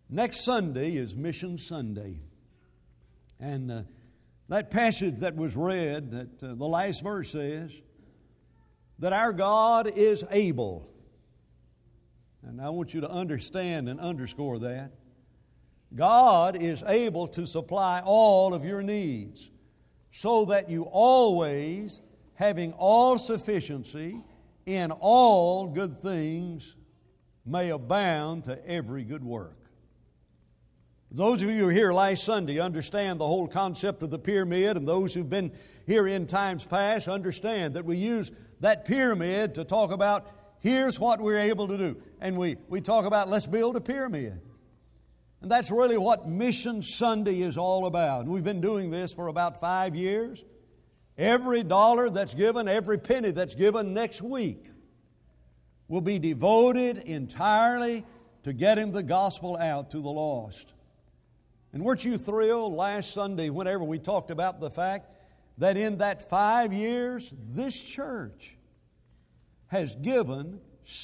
Next Sunday is Mission Sunday. And that passage that was read, that the last verse says, that our God is able. And I want you to understand and underscore that. God is able to supply all of your needs, so that you always, having all sufficiency in all good things, may abound to every good work. Those of you who were here last Sunday understand the whole concept of the pyramid, and those who've been here in times past understand that we use that pyramid to talk about here's what we're able to do. And we talk about let's build a pyramid. And that's really what Mission Sunday is all about. And we've been doing this for about 5 years. Every dollar that's given, every penny that's given next week will be devoted entirely to getting the gospel out to the lost. And weren't you thrilled last Sunday whenever we talked about the fact that in that 5 years, this church has given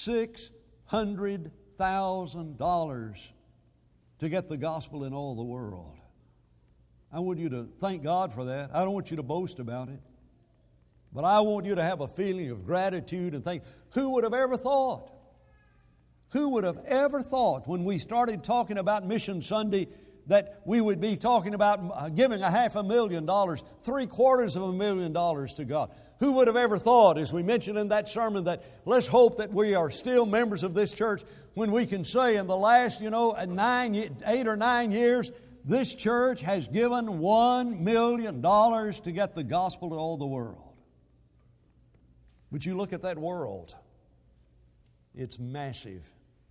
$600,000 to get the gospel in all the world. I want you to thank God for that. I don't want you to boast about it. But I want you to have a feeling of gratitude and think, who would have ever thought? Who would have ever thought when we started talking about Mission Sunday that we would be talking about giving $500,000, $750,000 to God? Who would have ever thought, as we mentioned in that sermon, that let's hope that we are still members of this church when we can say in the last, 8 or 9 years, this church has given $1 million to get the gospel to all the world. But you look at that world, it's massive.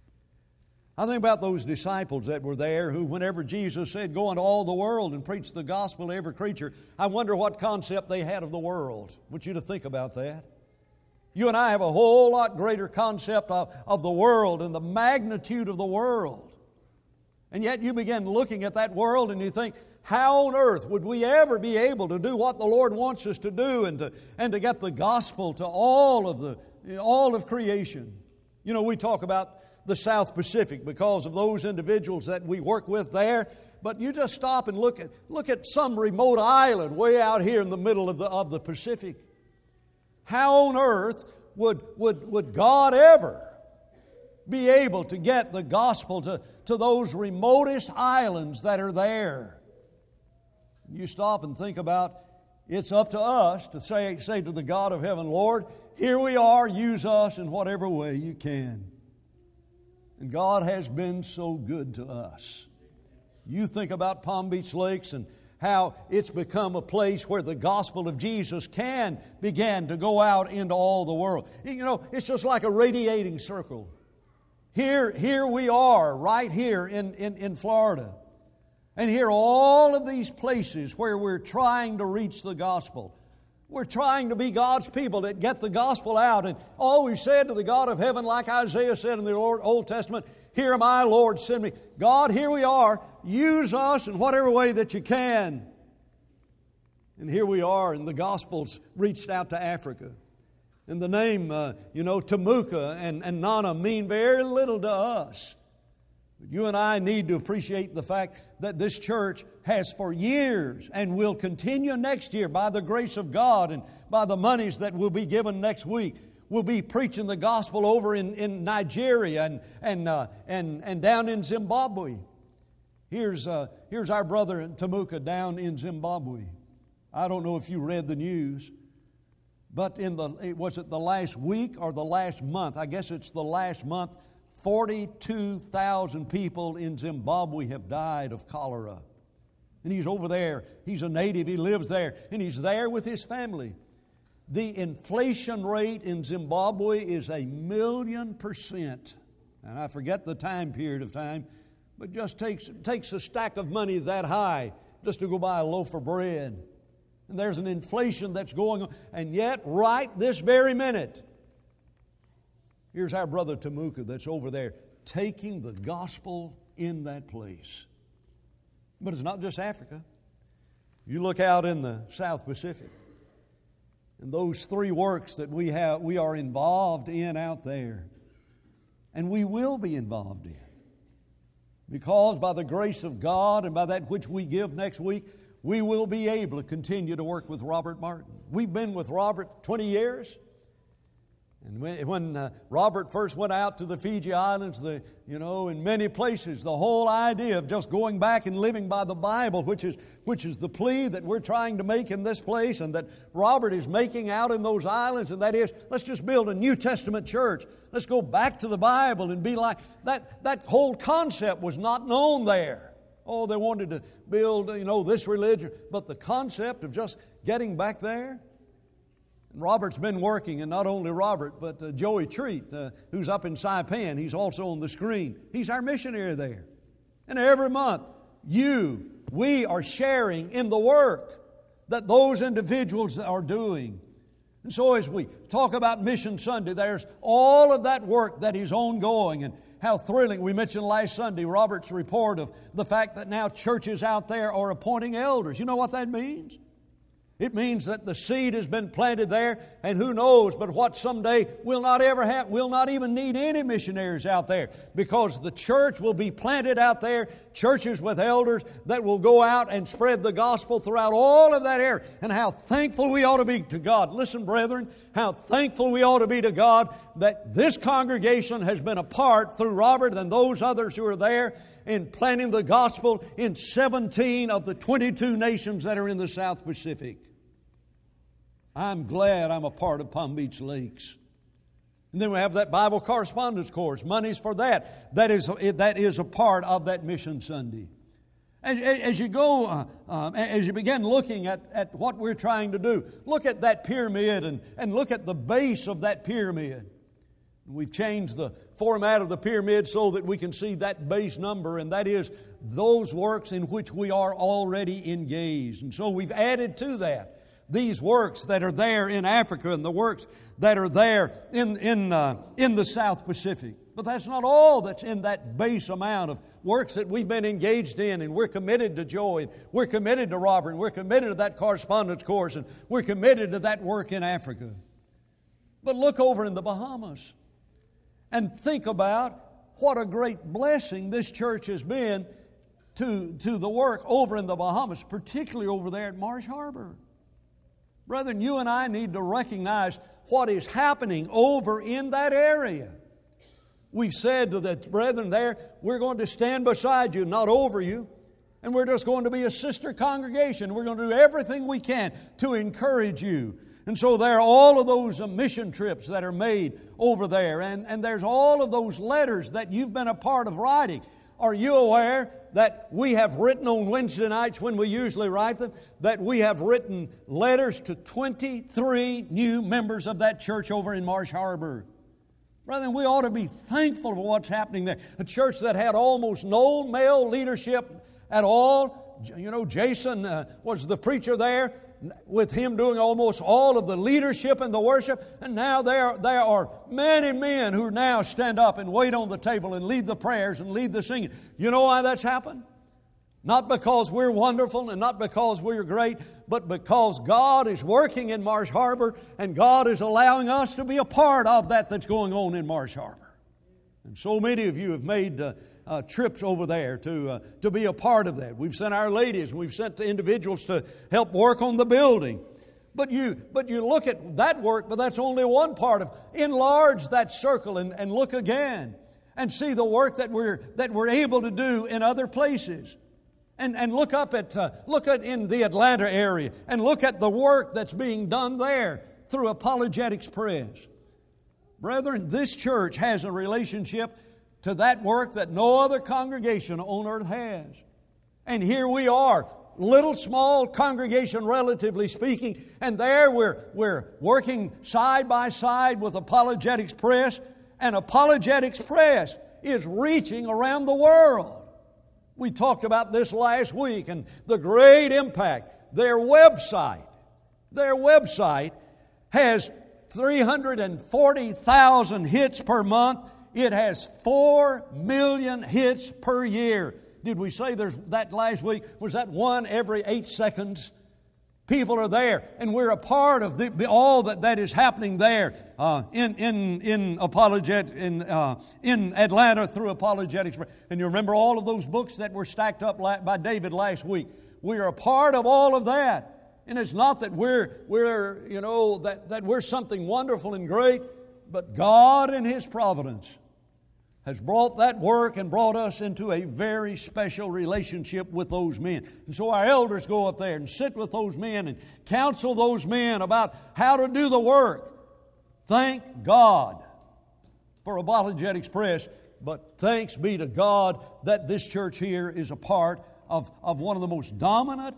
I think about those disciples that were there who, whenever Jesus said, go into all the world and preach the gospel to every creature, I wonder what concept they had of the world. I want you to think about that. You and I have a whole lot greater concept of the world and the magnitude of the world. And yet you begin looking at that world and you think, how on earth would we ever be able to do what the Lord wants us to do and to get the gospel to all of creation? You know, we talk about the South Pacific because of those individuals that we work with there. But you just stop and look at some remote island way out here in the middle of the Pacific. How on earth would God ever be able to get the gospel to those remotest islands that are there? You stop and think about, it's up to us to say to the God of heaven, Lord, here we are, use us in whatever way you can. And God has been so good to us. You think about Palm Beach Lakes and how it's become a place where the gospel of Jesus can begin to go out into all the world. You know, it's just like a radiating circle. Here we are, right here in Florida. And here are all of these places where we're trying to reach the gospel. We're trying to be God's people that get the gospel out. And all we said to the God of heaven, like Isaiah said in the Old Testament, here am I, Lord, send me. God, here we are. Use us in whatever way that you can. And here we are, and the gospel's reached out to Africa. And the name, Temuka and Nana mean very little to us. But you and I need to appreciate the fact that this church has for years and will continue next year by the grace of God and by the monies that will be given next week. We'll be preaching the gospel over in Nigeria and down in Zimbabwe. Here's our brother Temuka down in Zimbabwe. I don't know if you read the news, but was it the last week or the last month? I guess it's the last month. 42,000 people in Zimbabwe have died of cholera. And he's over there. He's a native. He lives there. And he's there with his family. The inflation rate in Zimbabwe is 1,000,000%. And I forget the time period of time, but just takes a stack of money that high just to go buy a loaf of bread. And there's an inflation that's going on. And yet, right this very minute, here's our brother Temuka that's over there taking the gospel in that place. But it's not just Africa. You look out in the South Pacific, and those 3 works that we are involved in out there, and we will be involved in. because by the grace of God and by that which we give next week, we will be able to continue to work with Robert Martin. We've been with Robert 20 years. And when Robert first went out to the Fiji Islands, in many places, the whole idea of just going back and living by the Bible, which is the plea that we're trying to make in this place and that Robert is making out in those islands, and that is, let's just build a New Testament church. Let's go back to the Bible and be like that. That whole concept was not known there. Oh, they wanted to build, this religion, but the concept of just getting back there. And Robert's been working, and not only Robert, but Joey Treat, who's up in Saipan. He's also on the screen. He's our missionary there. And every month, we are sharing in the work that those individuals are doing. And so as we talk about Mission Sunday, there's all of that work that is ongoing, and how thrilling. We mentioned last Sunday Robert's report of the fact that now churches out there are appointing elders. You know what that means? It means that the seed has been planted there, and who knows but what someday we'll not ever have, we'll not even need any missionaries out there, because the church will be planted out there, churches with elders that will go out and spread the gospel throughout all of that area. And how thankful we ought to be to God. Listen, brethren, how thankful we ought to be to God that this congregation has been a part through Robert and those others who are there in planting the gospel in 17 of the 22 nations that are in the South Pacific. I'm glad I'm a part of Palm Beach Lakes. And then we have that Bible correspondence course. Money's for that. That is a part of that Mission Sunday. As you go, as you begin looking at what we're trying to do, look at that pyramid and look at the base of that pyramid. We've changed the format of the pyramid so that we can see that base number, and that is those works in which we are already engaged. And so we've added to that these works that are there in Africa and the works that are there in the South Pacific. But that's not all that's in that base amount of works that we've been engaged in, and we're committed to Joey, and we're committed to Robert, and we're committed to that correspondence course, and we're committed to that work in Africa. But look over in the Bahamas and think about what a great blessing this church has been to the work over in the Bahamas, particularly over there at Marsh Harbor. Brethren, you and I need to recognize what is happening over in that area. We've said to the brethren there, we're going to stand beside you, not over you. And we're just going to be a sister congregation. We're going to do everything we can to encourage you. And so there are all of those mission trips that are made over there. And there's all of those letters that you've been a part of writing. Are you aware that we have written on Wednesday nights when we usually write them, that we have written letters to 23 new members of that church over in Marsh Harbor? Brethren, we ought to be thankful for what's happening there. A church that had almost no male leadership at all. Jason was the preacher there, with him doing almost all of the leadership and the worship. And now there are many men who now stand up and wait on the table and lead the prayers and lead the singing. You know why that's happened? Not because we're wonderful and not because we're great, but because God is working in Marsh Harbor, and God is allowing us to be a part of that's going on in Marsh Harbor. And so many of you have made trips over there to be a part of that. We've sent our ladies, and we've sent individuals to help work on the building. But you look at that work, but that's only one part of. Enlarge that circle and look again and see the work that we're able to do in other places. And look at in the Atlanta area and look at the work that's being done there through Apologetics Press. Brethren, this church has a relationship to that work that no other congregation on earth has. And here we are, little small congregation relatively speaking, and there we're working side by side with Apologetics Press, and Apologetics Press is reaching around the world. We talked about this last week and the great impact. Their website has 340,000 hits per month. It has 4 million hits per year. Did we say there's that last week? Was that one every 8 seconds? People are there, and we're a part of all that is happening there in Atlanta through Apologetics. And you remember all of those books that were stacked up by David last week. We are a part of all of that, and it's not that we're something wonderful and great, but God in His providence has brought that work and brought us into a very special relationship with those men. And so our elders go up there and sit with those men and counsel those men about how to do the work. Thank God for Apologetics Press, but thanks be to God that this church here is a part of one of the most dominant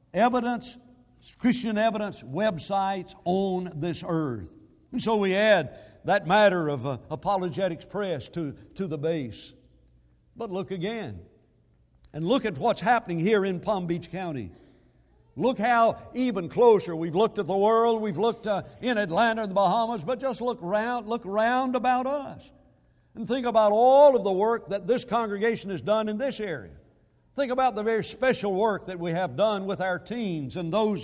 Christian evidence websites on this earth. And so we add that matter of Apologetics Press to the base. But look again, and look at what's happening here in Palm Beach County. Look how even closer. We've looked at the world, we've looked in Atlanta and the Bahamas, but just look round about us. And think about all of the work that this congregation has done in this area. Think about the very special work that we have done with our teens and those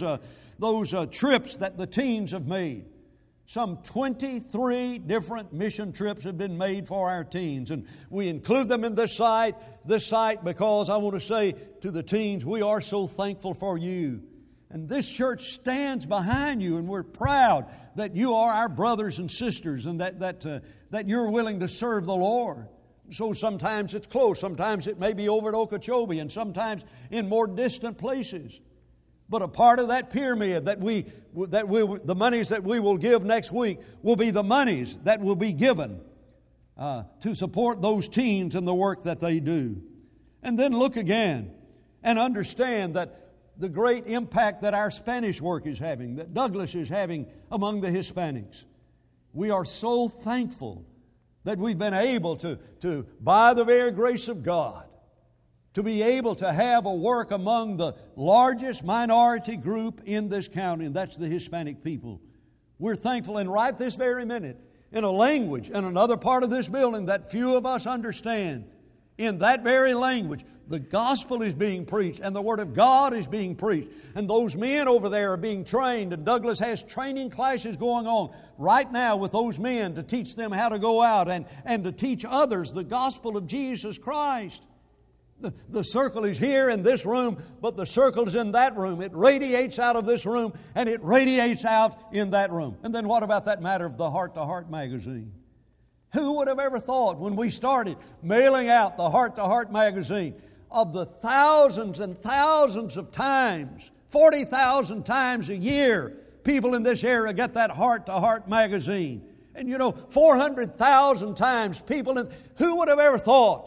trips that the teens have made. Some 23 different mission trips have been made for our teens, and we include them in this site because I want to say to the teens, we are so thankful for you. And this church stands behind you, and we're proud that you are our brothers and sisters and that you're willing to serve the Lord. So sometimes it's close, sometimes it may be over at Okeechobee, and sometimes in more distant places. But a part of that pyramid the monies that we will give next week will be the monies that will be given to support those teens and the work that they do. And then look again and understand that the great impact that our Spanish work is having, that Douglas is having among the Hispanics. We are so thankful that we've been able to by the very grace of God, to be able to have a work among the largest minority group in this county, and that's the Hispanic people. We're thankful, and right this very minute, in a language in another part of this building that few of us understand, in that very language, the gospel is being preached and the Word of God is being preached. And those men over there are being trained, and Douglas has training classes going on right now with those men to teach them how to go out and to teach others the gospel of Jesus Christ. The circle is here in this room, but the circle is in that room. It radiates out of this room, and it radiates out in that room. And then what about that matter of the Heart to Heart magazine? Who would have ever thought when we started mailing out the Heart to Heart magazine of the thousands and thousands of times, 40,000 times a year, people in this area get that Heart to Heart magazine. And 400,000 times people who would have ever thought?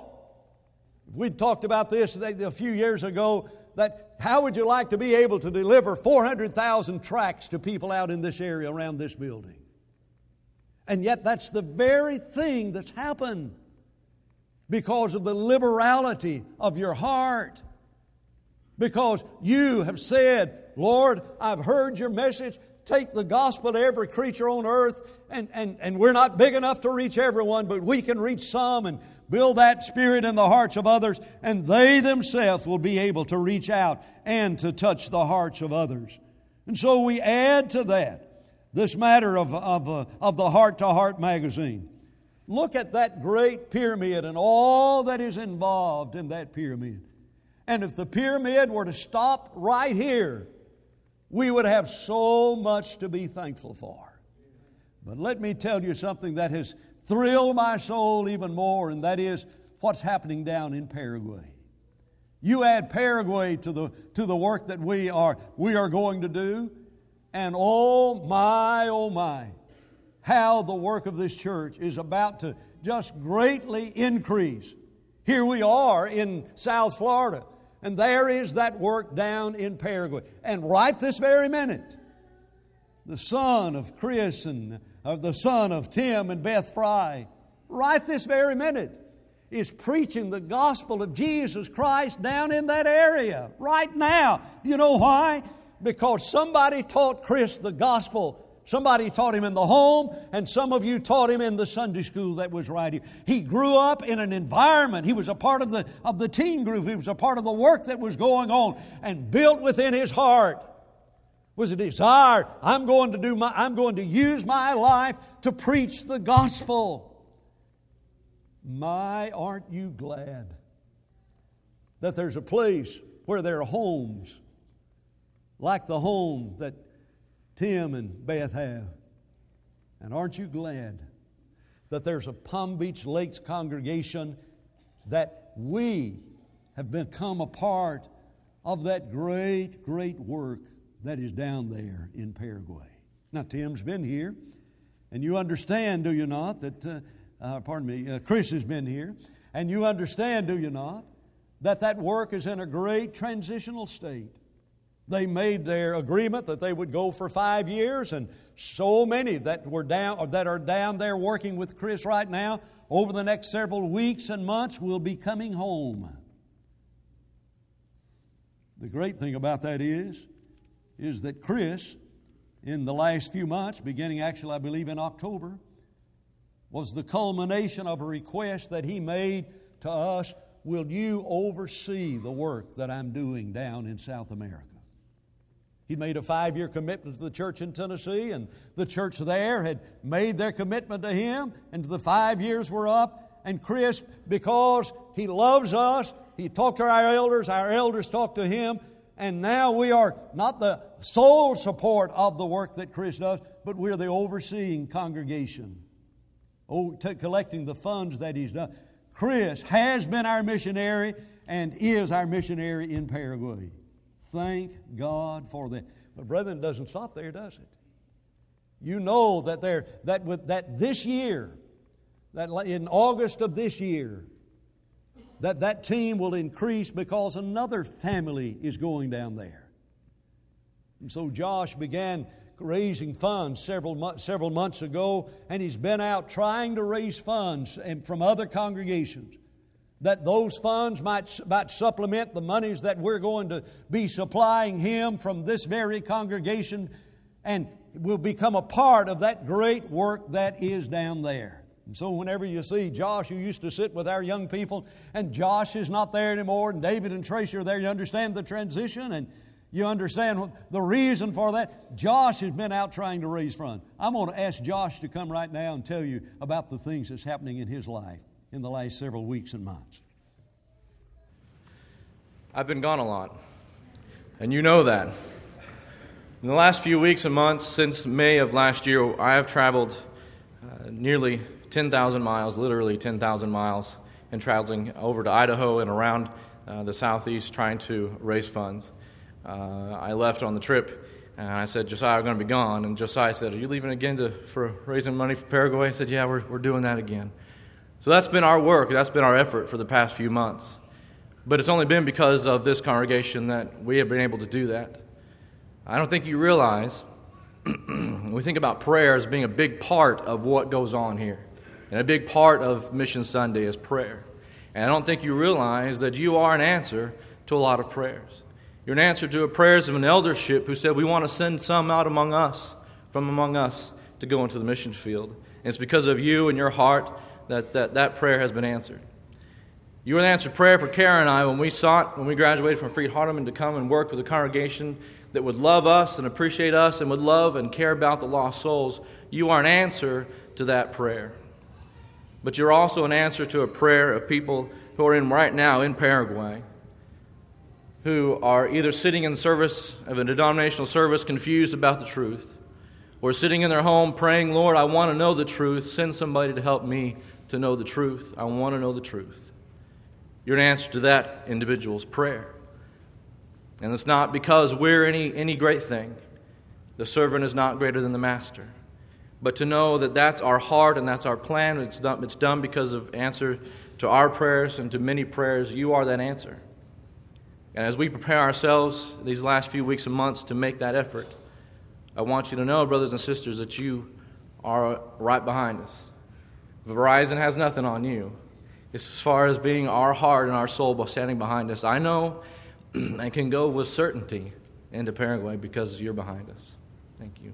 We'd talked about this a few years ago, that how would you like to be able to deliver 400,000 tracts to people out in this area around this building? And yet that's the very thing that's happened because of the liberality of your heart. Because you have said, Lord, I've heard your message. Take the gospel to every creature on earth. And we're not big enough to reach everyone, but we can reach some and build that spirit in the hearts of others, and they themselves will be able to reach out and to touch the hearts of others. And so we add to that this matter of the Heart to Heart magazine. Look at that great pyramid and all that is involved in that pyramid. And if the pyramid were to stop right here, we would have so much to be thankful for. But let me tell you something that has thrilled my soul even more, and that is what's happening down in Paraguay. You add Paraguay to the work that we are going to do, and oh my, how the work of this church is about to just greatly increase. Here we are in South Florida, and there is that work down in Paraguay. And right this very minute, the son of Chris and the son of Tim and Beth Fry, right this very minute, is preaching the gospel of Jesus Christ down in that area right now. You know why? Because somebody taught Chris the gospel. Somebody taught him in the home, and some of you taught him in the Sunday school that was right here. He grew up in an environment. He was a part of the teen group. He was a part of the work that was going on, and built within his heart was a desire. I'm going to use my life to preach the gospel. My, aren't you glad that there's a place where there are homes like the home that Tim and Beth have? And aren't you glad that there's a Palm Beach Lakes congregation that we have become a part of that great, great work that is down there in Paraguay? Now, Tim's been here, and you understand, do you not, that, Chris has been here, and you understand, do you not, that that work is in a great transitional state. They made their agreement that they would go for 5 years, and so many that are down there working with Chris right now, over the next several weeks and months, will be coming home. The great thing about that is that Chris, in the last few months, beginning actually I believe in October, was the culmination of a request that he made to us. Will you oversee the work that I'm doing down in South America? He made a 5-year commitment to the church in Tennessee, and the church there had made their commitment to him, and the 5 years were up. And Chris, because he loves us, he talked to our elders talked to him, and now we are not the sole support of the work that Chris does, but we're the overseeing congregation, collecting the funds that he's done. Chris has been our missionary and is our missionary in Paraguay. Thank God for that. But brethren, it doesn't stop there, does it? You know that this year, that in August of this year, that team will increase because another family is going down there. And so Josh began raising funds several months ago, and he's been out trying to raise funds from other congregations, that those funds might supplement the monies that we're going to be supplying him from this very congregation, and will become a part of that great work that is down there. And so whenever you see Josh, who used to sit with our young people, and Josh is not there anymore, and David and Tracy are there, you understand the transition, and you understand the reason for that. Josh has been out trying to raise funds. I'm going to ask Josh to come right now and tell you about the things that's happening in his life in the last several weeks and months. I've been gone a lot, and you know that. In the last few weeks and months, since May of last year, I have traveled nearly 10,000 miles, literally 10,000 miles, and traveling over to Idaho and around the southeast trying to raise funds. I left on the trip, and I said, Josiah, I'm going to be gone. And Josiah said, are you leaving again for raising money for Paraguay? I said, yeah, we're doing that again. So that's been our work. That's been our effort for the past few months. But it's only been because of this congregation that we have been able to do that. I don't think you realize, we think about prayer as being a big part of what goes on here. And a big part of Mission Sunday is prayer. And I don't think you realize that you are an answer to a lot of prayers. You're an answer to prayers of an eldership who said, we want to send some out among us, from among us, to go into the mission field. And it's because of you and your heart that prayer has been answered. You were an answered prayer for Kara and I when we graduated from Freed Hardeman to come and work with a congregation that would love us and appreciate us and would love and care about the lost souls. You are an answer to that prayer. But you're also an answer to a prayer of people who are right now in Paraguay, who are either sitting in service of a denominational service confused about the truth, or sitting in their home praying, Lord, I want to know the truth. Send somebody to help me to know the truth. I want to know the truth. You're an answer to that individual's prayer. And it's not because we're any great thing. The servant is not greater than the master. But to know that that's our heart and that's our plan, it's done because of answer to our prayers and to many prayers. You are that answer. And as we prepare ourselves these last few weeks and months to make that effort, I want you to know, brothers and sisters, that you are right behind us. Verizon has nothing on you. It's as far as being our heart and our soul standing behind us. I know I can go with certainty into Paraguay because you're behind us. Thank you.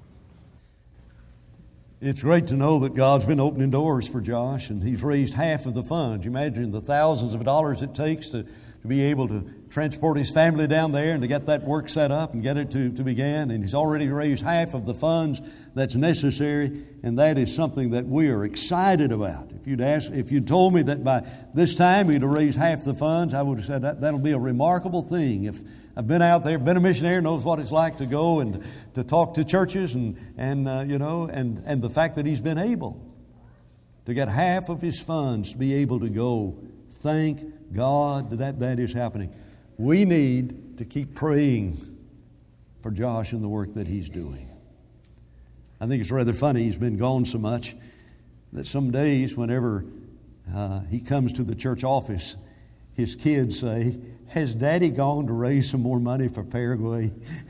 It's great to know that God's been opening doors for Josh, and he's raised half of the funds. You imagine the thousands of dollars it takes to to be able to transport his family down there and to get that work set up and get it to begin. And he's already raised half of the funds that's necessary, and that is something that we are excited about. If you'd told me that by this time he'd have raised half the funds, I would have said that'll be a remarkable thing. If I've been out there, been a missionary, knows what it's like to go and to talk to churches and the fact that he's been able to get half of his funds to be able to go. Thank God that is happening. We need to keep praying for Josh and the work that he's doing. I think it's rather funny, he's been gone so much that some days whenever he comes to the church office, his kids say, "Has Daddy gone to raise some more money for Paraguay?"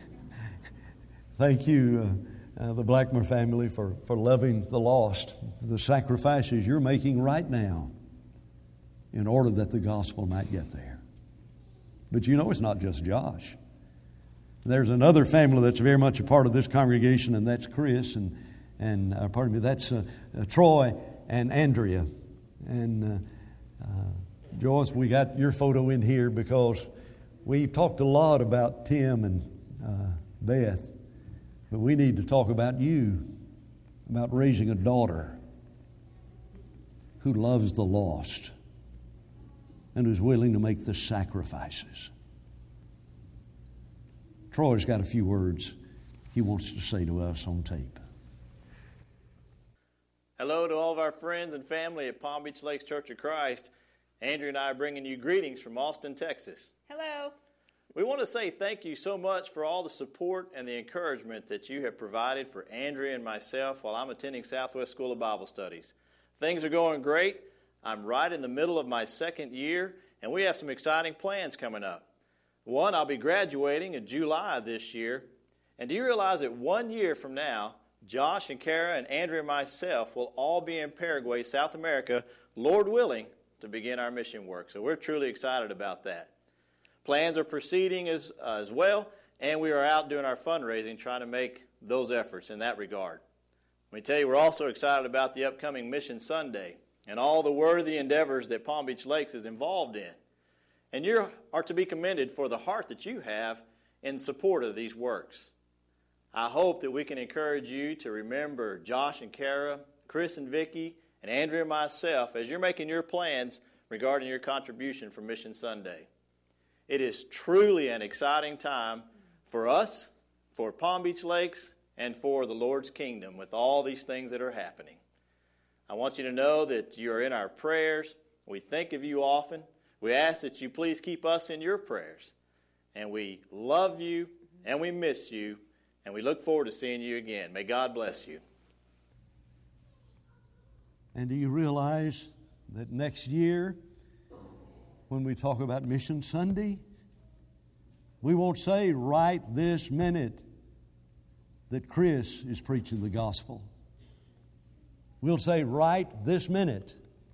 Thank you, the Blackmer family, for loving the lost, the sacrifices you're making right now in order that the gospel might get there. But you know it's not just Josh. There's another family that's very much a part of this congregation, and that's Chris, that's Troy and Andrea. And Joyce, we got your photo in here because we talked a lot about Tim and Beth, but we need to talk about you, about raising a daughter who loves the lost and who's willing to make the sacrifices. Troy's got a few words he wants to say to us on tape. Hello to all of our friends and family at Palm Beach Lakes Church of Christ. Andrew and I are bringing you greetings from Austin, Texas. Hello. We want to say thank you so much for all the support and the encouragement that you have provided for Andrea and myself while I'm attending Southwest School of Bible Studies. Things are going great. I'm right in the middle of my second year, and we have some exciting plans coming up. One, I'll be graduating in July of this year. And do you realize that 1 year from now, Josh and Kara and Andrea and myself will all be in Paraguay, South America, Lord willing, to begin our mission work. So we're truly excited about that. Plans are proceeding as well, and we are out doing our fundraising, trying to make those efforts in that regard. Let me tell you, we're also excited about the upcoming Mission Sunday and all the worthy endeavors that Palm Beach Lakes is involved in. And you are to be commended for the heart that you have in support of these works. I hope that we can encourage you to remember Josh and Kara, Chris and Vicki, and Andrea and myself as you're making your plans regarding your contribution for Mission Sunday. It is truly an exciting time for us, for Palm Beach Lakes, and for the Lord's kingdom with all these things that are happening. I want you to know that you are in our prayers. We think of you often. We ask that you please keep us in your prayers. And we love you, and we miss you, and we look forward to seeing you again. May God bless you. And do you realize that next year, when we talk about Mission Sunday, we won't say right this minute that Chris is preaching the gospel. We'll say right this minute,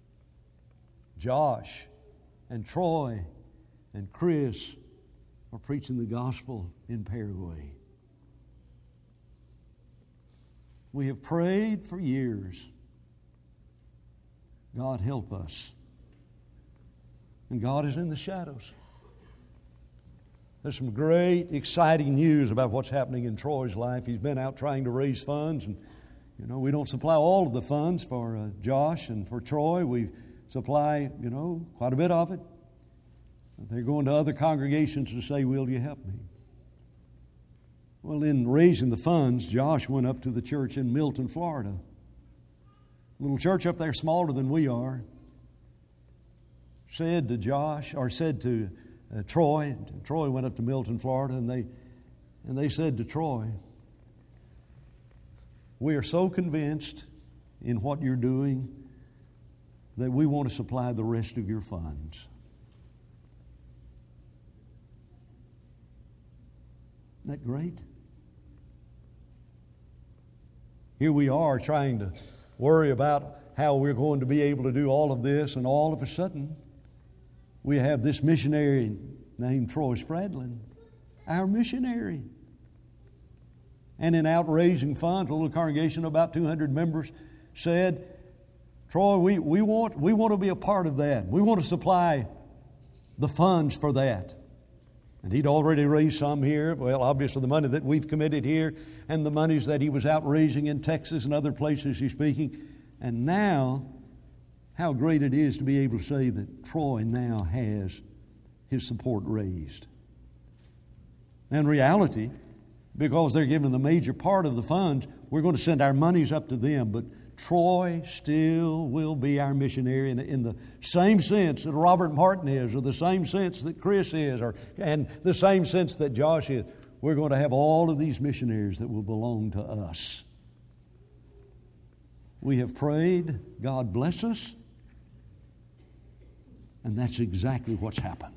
Josh and Troy and Chris are preaching the gospel in Paraguay. We have prayed for years. God help us. And God is in the shadows. There's some great, exciting news about what's happening in Troy's life. He's been out trying to raise funds, and we don't supply all of the funds for Josh and for Troy. We supply, quite a bit of it. They're going to other congregations to say, "Will you help me?" Well, in raising the funds, Josh went up to the church in Milton, Florida. A little church up there smaller than we are. Said to Troy. Troy went up to Milton, Florida, and they said to Troy, "We are so convinced in what you're doing that we want to supply the rest of your funds." Isn't that great? Here we are trying to worry about how we're going to be able to do all of this, and all of a sudden we have this missionary named Troy Spradlin, our missionary. And in out raising funds, a little congregation of about 200 members said, "Troy, we want to be a part of that. We want to supply the funds for that. And he'd already raised some here. Well, obviously the money that we've committed here and the monies that he was out raising in Texas and other places he's speaking. And now, how great it is to be able to say that Troy now has his support raised. In reality, because they're giving the major part of the funds, we're going to send our monies up to them. But Troy still will be our missionary in the same sense that Robert Martin is, or the same sense that Chris is, and the same sense that Josh is. We're going to have all of these missionaries that will belong to us. We have prayed, God bless us, and that's exactly what's happened.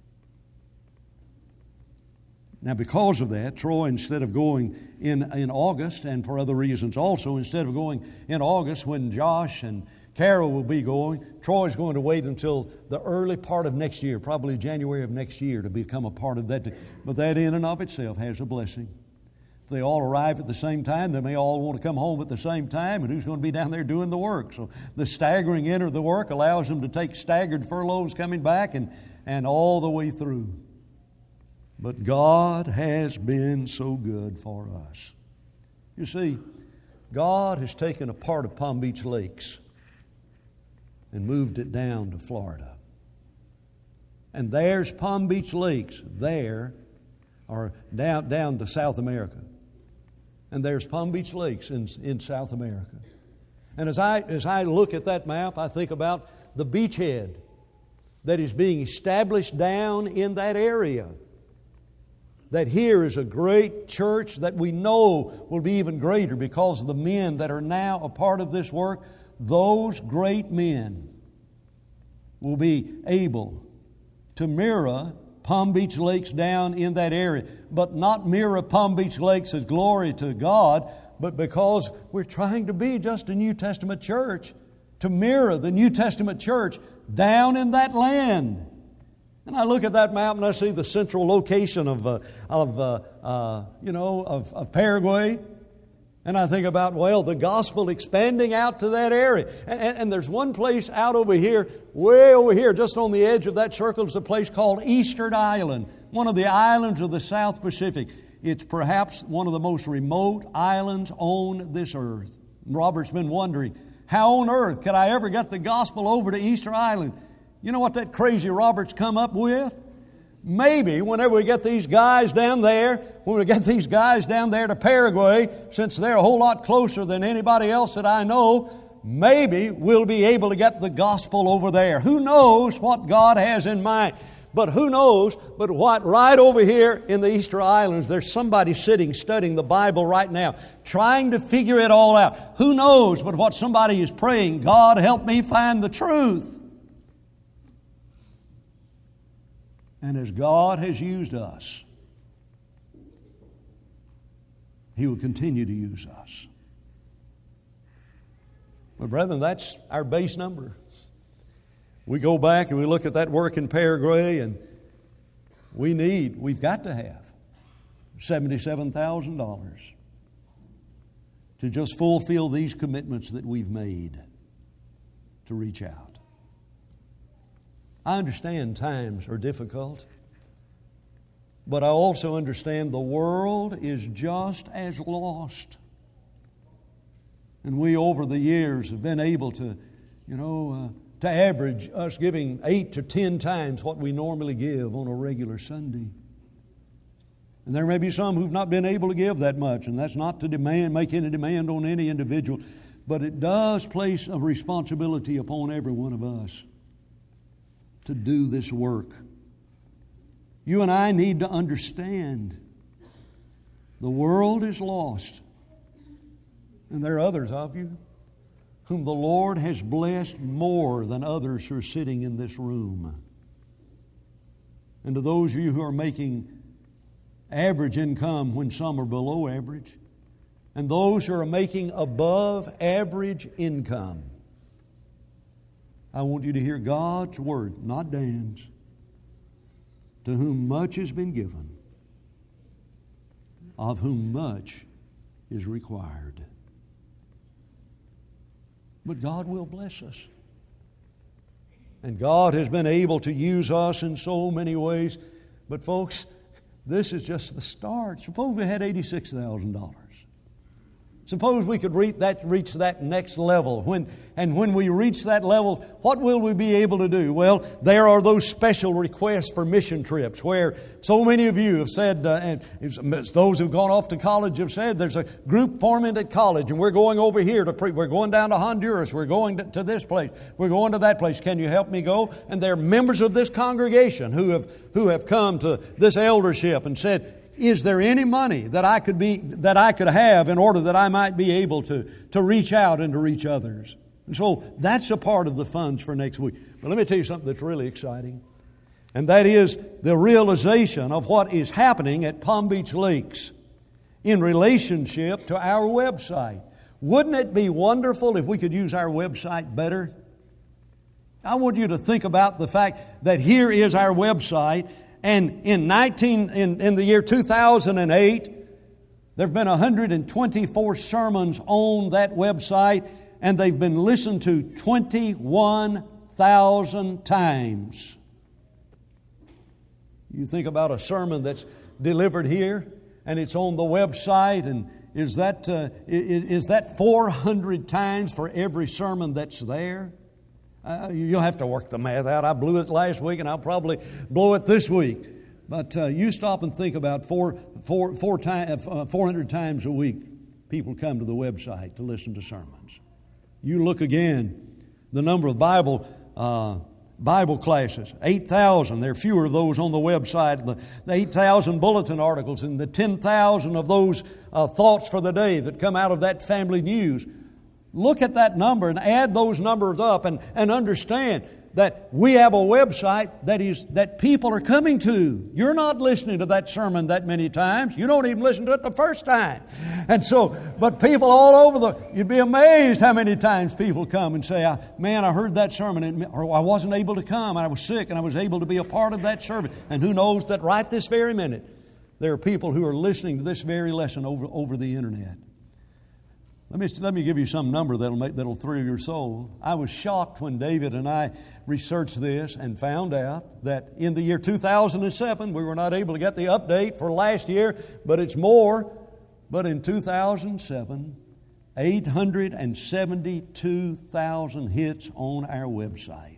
Now, because of that, Troy, instead of going in August, and for other reasons also, instead of going in August when Josh and Carol will be going, Troy's going to wait until the early part of next year, probably January of next year, to become a part of that. But that in and of itself has a blessing. If they all arrive at the same time, they may all want to come home at the same time, and who's going to be down there doing the work? So the staggering in of the work allows them to take staggered furloughs coming back and all the way through. But God has been so good for us. You see, God has taken a part of Palm Beach Lakes and moved it down to Florida. And there's Palm Beach Lakes there, or down to South America. And there's Palm Beach Lakes in South America. And as I look at that map, I think about the beachhead that is being established down in that area. That here is a great church that we know will be even greater because of the men that are now a part of this work. Those great men will be able to mirror Palm Beach Lakes down in that area. But not mirror Palm Beach Lakes as glory to God, but because we're trying to be just a New Testament church, to mirror the New Testament church down in that land. And I look at that map and I see the central location of Paraguay. And I think about, well, the gospel expanding out to that area. And there's one place out over here, way over here, just on the edge of that circle, is a place called Eastern Island, one of the islands of the South Pacific. It's perhaps one of the most remote islands on this earth. And Robert's been wondering, how on earth could I ever get the gospel over to Easter Island? You know what that crazy Robert's come up with? Maybe whenever we get these guys down there, to Paraguay, since they're a whole lot closer than anybody else that I know, maybe we'll be able to get the gospel over there. Who knows what God has in mind? But who knows, but what right over here in the Easter Islands, there's somebody sitting studying the Bible right now, trying to figure it all out. Who knows but what somebody is praying, God help me find the truth. And as God has used us, He will continue to use us. But brethren, that's our base number. We go back and we look at that work in Paraguay, and we've got to have $77,000 to just fulfill these commitments that we've made to reach out. I understand times are difficult, but I also understand the world is just as lost. And we over the years have been able to average us giving 8 to 10 times what we normally give on a regular Sunday. And there may be some who've not been able to give that much, and that's not to make any demand on any individual, but it does place a responsibility upon every one of us to do this work. You and I need to understand the world is lost. And there are others of you whom the Lord has blessed more than others who are sitting in this room. And to those of you who are making average income when some are below average, and those who are making above average income, I want you to hear God's word, not Dan's. To whom much has been given, of whom much is required. But God will bless us. And God has been able to use us in so many ways. But folks, this is just the start. Suppose we had $86,000. Suppose we could reach that next level. When we reach that level, what will we be able to do? Well, there are those special requests for mission trips where so many of you have said, and those who've gone off to college have said, there's a group forming at college and we're going over here to preach. We're going down to Honduras. We're going to this place. We're going to that place. Can you help me go? And they're members of this congregation who have come to this eldership and said, is there any money that I could have in order that I might be able to reach out and to reach others? And so that's a part of the funds for next week. But let me tell you something that's really exciting. And that is the realization of what is happening at Palm Beach Lakes in relationship to our website. Wouldn't it be wonderful if we could use our website better? I want you to think about the fact that here is our website. And in the year 2008, there have been 124 sermons on that website, and they've been listened to 21,000 times. You think about a sermon that's delivered here, and it's on the website, and is that 400 times for every sermon that's there? You'll have to work the math out. I blew it last week, and I'll probably blow it this week. But you stop and think about 400 times a week people come to the website to listen to sermons. You look again, the number of Bible classes, 8,000. There are fewer of those on the website. The 8,000 bulletin articles and the 10,000 of those thoughts for the day that come out of that family news. Look at that number and add those numbers up and understand that we have a website that people are coming to. You're not listening to that sermon that many times. You don't even listen to it the first time. And so, but people all over you'd be amazed how many times people come and say, man, I heard that sermon, or I wasn't able to come, I was sick, and I was able to be a part of that service. And who knows that right this very minute, there are people who are listening to this very lesson over the internet. Let me give you some number that'll thrill your soul. I was shocked when David and I researched this and found out that in the year 2007, we were not able to get the update for last year, but it's more. But in 2007, 872,000 hits on our website.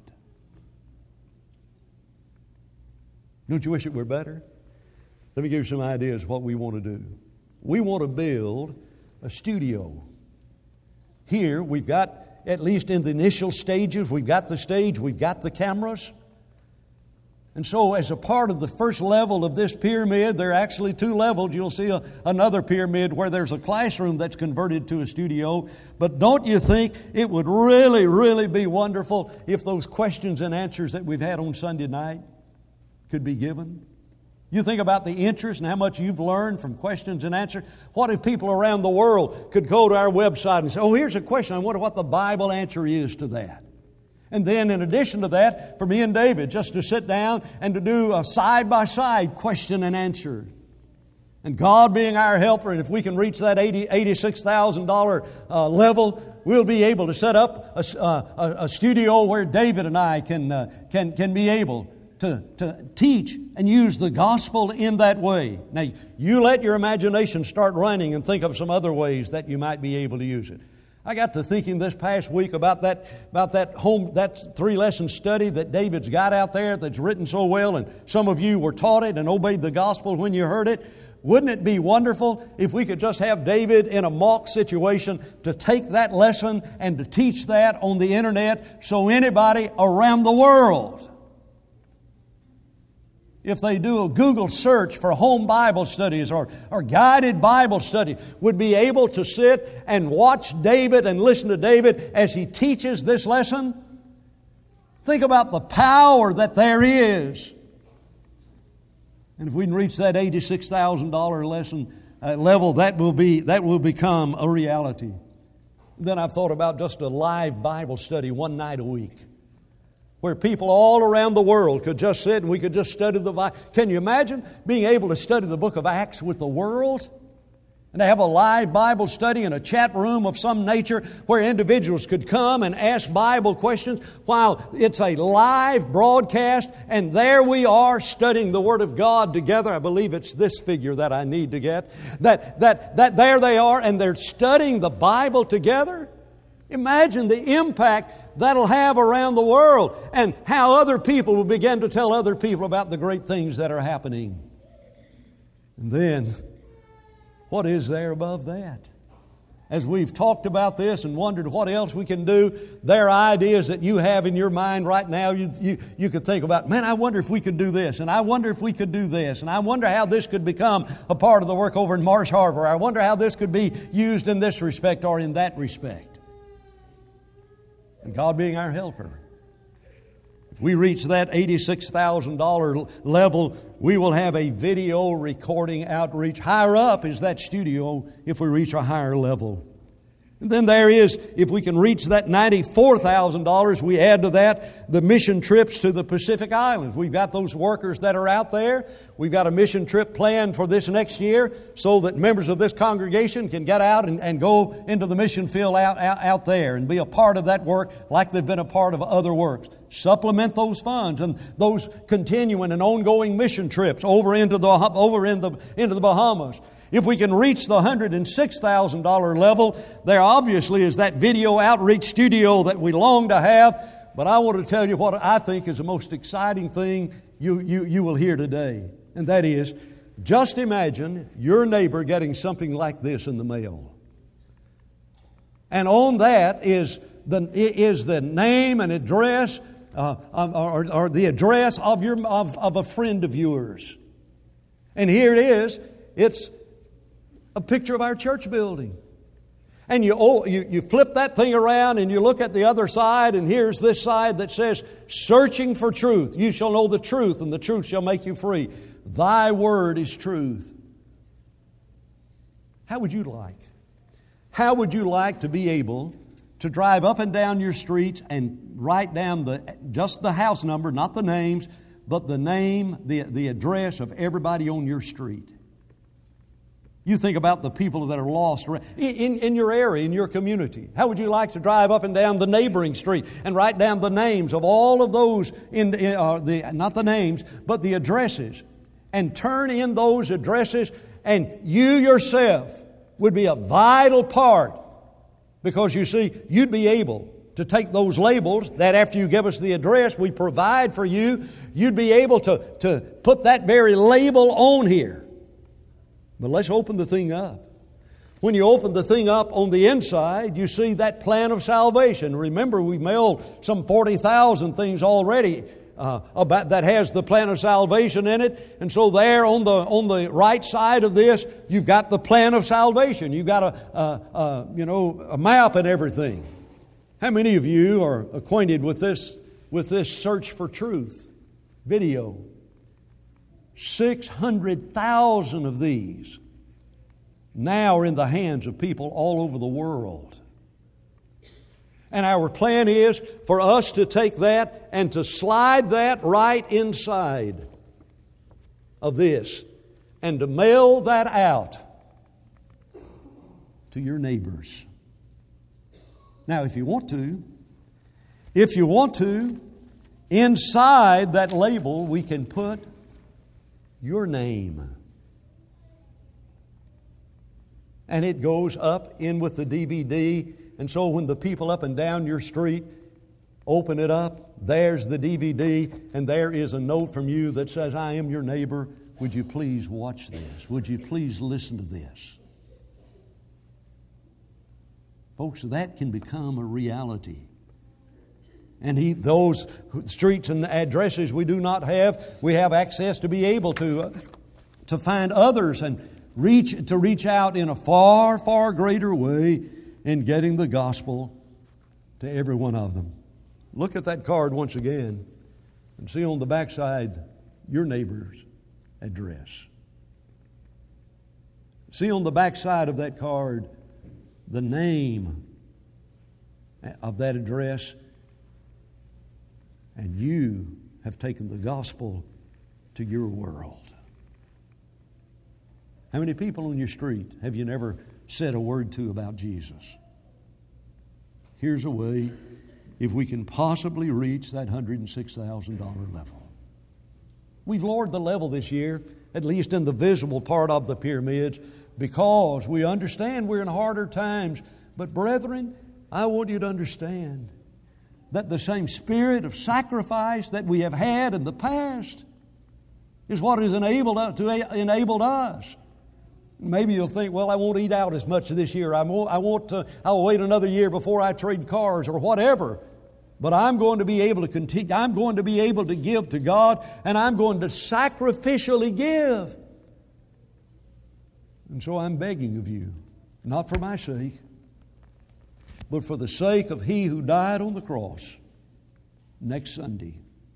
Don't you wish it were better? Let me give you some ideas of what we want to do. We want to build a studio. Here, we've got, at least in the initial stages, we've got the stage, we've got the cameras. And so as a part of the first level of this pyramid, there are actually two levels. You'll see another pyramid where there's a classroom that's converted to a studio. But don't you think it would really, really be wonderful if those questions and answers that we've had on Sunday night could be given? You think about the interest and how much you've learned from questions and answers. What if people around the world could go to our website and say, here's a question, I wonder what the Bible answer is to that. And then in addition to that, for me and David, just to sit down and to do a side-by-side question and answer. And God being our helper, and if we can reach that $86,000 level, we'll be able to set up a studio where David and I can be able to teach and use the gospel in that way. Now, you let your imagination start running and think of some other ways that you might be able to use it. I got to thinking this past week about that 3-lesson study that David's got out there that's written so well, and some of you were taught it and obeyed the gospel when you heard it. Wouldn't it be wonderful if we could just have David in a mock situation to take that lesson and to teach that on the internet so anybody around the world, if they do a Google search for home Bible studies or guided Bible study, would be able to sit and watch David and listen to David as he teaches this lesson? Think about the power that there is. And if we can reach that $86,000 lesson level, that will become a reality. Then I've thought about just a live Bible study one night a week, where people all around the world could just sit and we could just study the Bible. Can you imagine being able to study the book of Acts with the world? And to have a live Bible study in a chat room of some nature where individuals could come and ask Bible questions while it's a live broadcast, and there we are studying the Word of God together. I believe it's this figure that I need to get. That there they are, and they're studying the Bible together. Imagine the impact that'll have around the world, and how other people will begin to tell other people about the great things that are happening. And then, what is there above that? As we've talked about this and wondered what else we can do, there are ideas that you have in your mind right now. You could think about, man, I wonder if we could do this, and I wonder if we could do this, and I wonder how this could become a part of the work over in Marsh Harbor. I wonder how this could be used in this respect or in that respect. And God being our helper, if we reach that $86,000 level, we will have a video recording outreach. Higher up is that studio if we reach a higher level. And then there is, if we can reach that $94,000, we add to that the mission trips to the Pacific Islands. We've got those workers that are out there. We've got a mission trip planned for this next year so that members of this congregation can get out and go into the mission field out there and be a part of that work like they've been a part of other works. Supplement those funds and those continuing and ongoing mission trips over into the Bahamas. If we can reach the $106,000 level, there obviously is that video outreach studio that we long to have. But I want to tell you what I think is the most exciting thing you will hear today. And that is, just imagine your neighbor getting something like this in the mail. And on that is the name and address or the address of a friend of yours. And here it is. It's a picture of our church building. And you flip that thing around and you look at the other side, and here's this side that says, searching for truth. You shall know the truth, and the truth shall make you free. Thy word is truth. How would you like? How would you like to be able to drive up and down your streets and write down just the house number, not the names, but the name, the address of everybody on your street? You think about the people that are lost in your area, in your community. How would you like to drive up and down the neighboring street and write down the names of all of those, not the names, but the addresses, and turn in those addresses, and you yourself would be a vital part, because you see, you'd be able to take those labels that after you give us the address we provide for you, you'd be able to put that very label on here. But let's open the thing up. When you open the thing up on the inside, you see that plan of salvation. Remember, we've mailed some 40,000 things already about that has the plan of salvation in it. And so there on the right side of this, you've got the plan of salvation. You've got a map and everything. How many of you are acquainted with this Search for Truth video? 600,000 of these now are in the hands of people all over the world. And our plan is for us to take that and to slide that right inside of this and to mail that out to your neighbors. Now, if you want to, inside that label we can put your name. And it goes up in with the DVD. And so when the people up and down your street open it up, there's the DVD, and there is a note from you that says, I am your neighbor. Would you please watch this? Would you please listen to this? Folks, that can become a reality. And those streets and addresses we do not have, we have access to be able to find others and reach out in a far, far greater way in getting the gospel to every one of them. Look at that card once again and see on the backside your neighbor's address. See on the backside of that card the name of that address. And you have taken the gospel to your world. How many people on your street have you never said a word to about Jesus? Here's a way, if we can possibly reach that $106,000 level. We've lowered the level this year, at least in the visible part of the pyramids, because we understand we're in harder times. But brethren, I want you to understand that the same spirit of sacrifice that we have had in the past is what has enabled us. Maybe you'll think, well, I won't eat out as much this year. I'll wait another year before I trade cars or whatever. But I'm going to be able to continue. I'm going to be able to give to God, and I'm going to sacrificially give. And so I'm begging of you, not for my sake, but for the sake of He who died on the cross, next Sunday,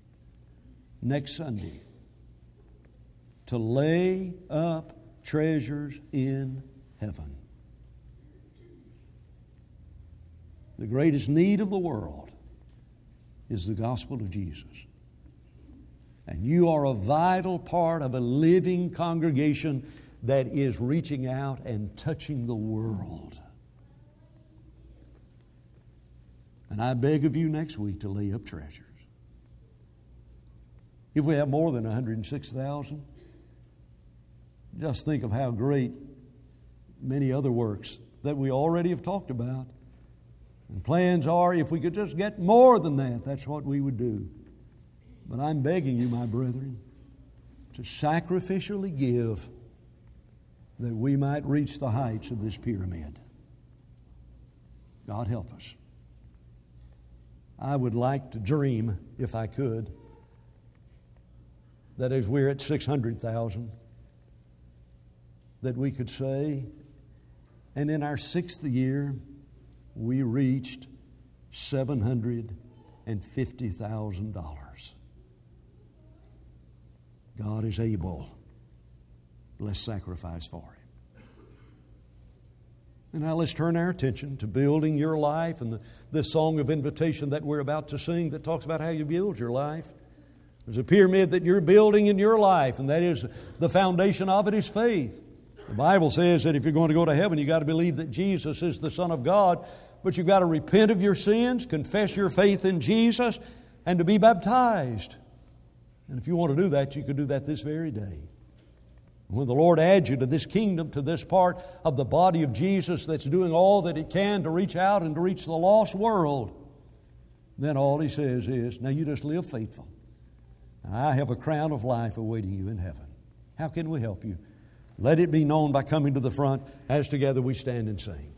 to lay up treasures in heaven. The greatest need of the world is the gospel of Jesus. And you are a vital part of a living congregation that is reaching out and touching the world. And I beg of you next week to lay up treasures. If we have more than 106,000, just think of how great many other works that we already have talked about. And plans are, if we could just get more than that, that's what we would do. But I'm begging you, my brethren, to sacrificially give that we might reach the heights of this pyramid. God help us. I would like to dream, if I could, that as we're at 600,000, that we could say, and in our 6th year, we reached $750,000. God is able. Let's sacrifice for Him. And now let's turn our attention to building your life and the song of invitation that we're about to sing that talks about how you build your life. There's a pyramid that you're building in your life, and that is the foundation of it is faith. The Bible says that if you're going to go to heaven, you've got to believe that Jesus is the Son of God, but you've got to repent of your sins, confess your faith in Jesus, and to be baptized. And if you want to do that, you could do that this very day. When the Lord adds you to this kingdom, to this part of the body of Jesus that's doing all that it can to reach out and to reach the lost world, then all He says is, now you just live faithful. And I have a crown of life awaiting you in heaven. How can we help you? Let it be known by coming to the front as together we stand and sing.